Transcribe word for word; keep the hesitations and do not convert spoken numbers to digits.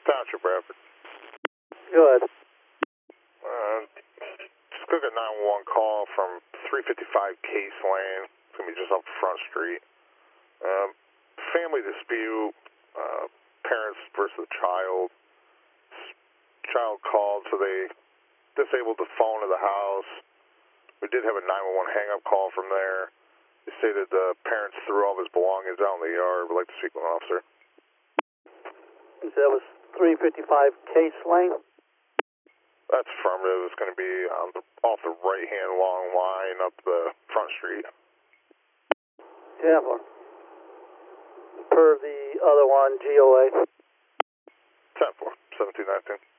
Township Bradford. Go ahead. Uh, just got a nine one one call from three fifty-five Case Lane. It's going to be just off Front Street. Um, family dispute, uh, parents versus child. Child called, so they disabled the phone of the house. We did have a nine one one hang-up call from there. They stated the parents threw all of his belongings out in the yard. We'd like to speak with an officer. You said it was three fifty-five Case Lane? That's affirmative. It's going to be on the, off the right-hand long line up the Front Street. Yeah, well, per the other one, G O A. ten four, seventeen nineteen.